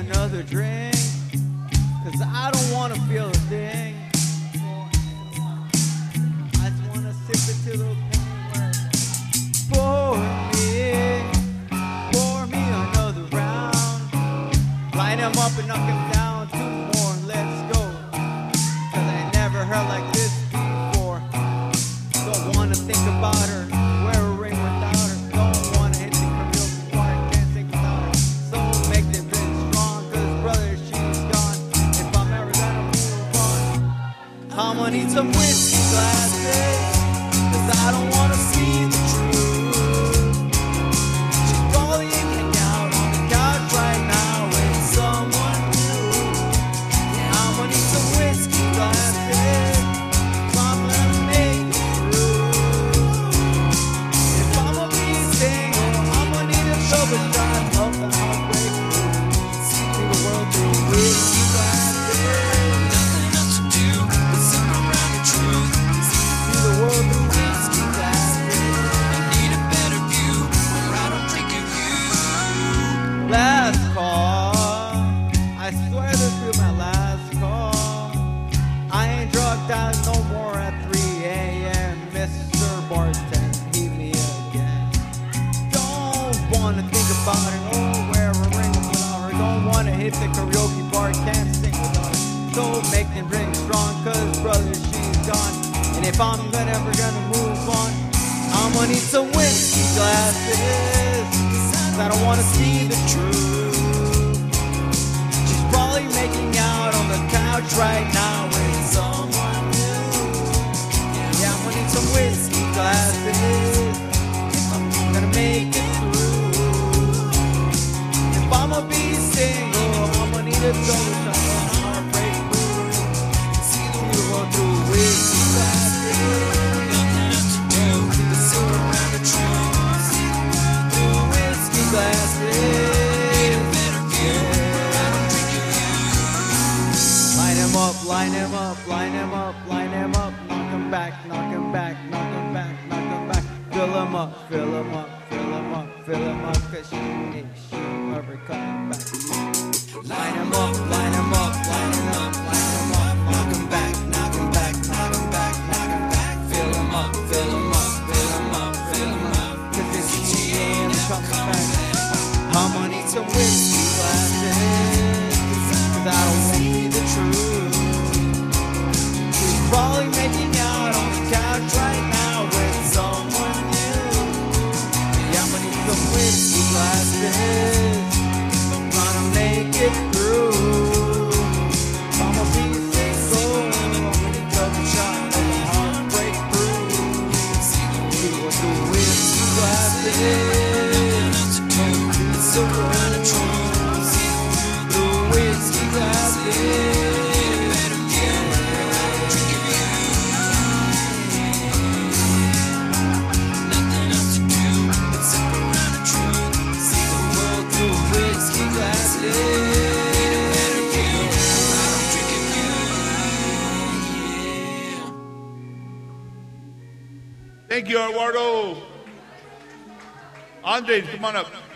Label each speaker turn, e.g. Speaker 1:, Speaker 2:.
Speaker 1: another drink, 'cause I don't wanna feel a thing. I just wanna sip it till the pain wears. Pour me another round. Line him up and knock him down. 2 more, let's go. 'Cause I ain't never heard like this before. Don't wanna think about her, wear a ring without her. Don't wanna hit the karaoke bar, can't think without her. So make them really strong, 'cause brother, she's gone. If I'm ever gonna move on, I'ma need some whiskey glasses, 'cause I don't wanna see the truth. She's probably hanging out on the couch right now with someone new. I'ma need some whiskey glasses, if I'm gonna make it through. If I'ma be single, I'ma need a sober shot of the heartbreak blues. See the world through whiskey glasses.
Speaker 2: Nothing else to do but sit around the truth.
Speaker 1: See the world through whiskey glasses.
Speaker 2: I need a better view where I don't drink of you.
Speaker 1: Last call, I swear this is my last call. I ain't drugged out no more at 3 a.m. Mr. Bartender, heat me again. Don't wanna think about it or wear a ring without her. Don't wanna hit the karaoke bar, can't sing without her. So make them ring strong, 'cause brother, she's gone. And if I'm ever gonna move on, I'ma need some whiskey glasses, 'cause I don't wanna see the truth. She's probably making out on the couch right now with someone new. Yeah, I'm gonna need some whiskey glasses if I'm gonna make it through. If I'ma be single, I'ma need a double shot of heartbreak blues. See the world through whiskey glasses.
Speaker 2: Nothing else to do but sit around the truth.
Speaker 1: Through whiskey glasses.
Speaker 2: Need a better view where I don't drink of you.
Speaker 1: Line him up, line him up, line him up, line him up. Knock him back, knock him back, knock him back, knock him back. Fill him up, fill him up, fill him up, fill him up, 'cause she ain't ever coming back. Line him up, line him up, line him up, line him up. Knock him back, knock him back, knock him back, knock him back. Fill him up, fill him up, fill him up, fill him up, 'cause she ain't ever coming back. I'ma need some whiskey glasses, 'cause I don't see the truth. She's probably making out on the couch right now with someone new. Yeah, I'ma need some whiskey glasses, I'm gonna make it through. I'ma be single, I'ma need double shot of a heartbreak blues. See through whiskey glasses,
Speaker 2: Sit around the truth.
Speaker 1: through whiskey glasses.
Speaker 2: Nothing else to do but sit around the truth. See the world through whiskey glasses. Need a better view where I don't drink of you.
Speaker 3: Thank you, Eduardo. Andre, come on up.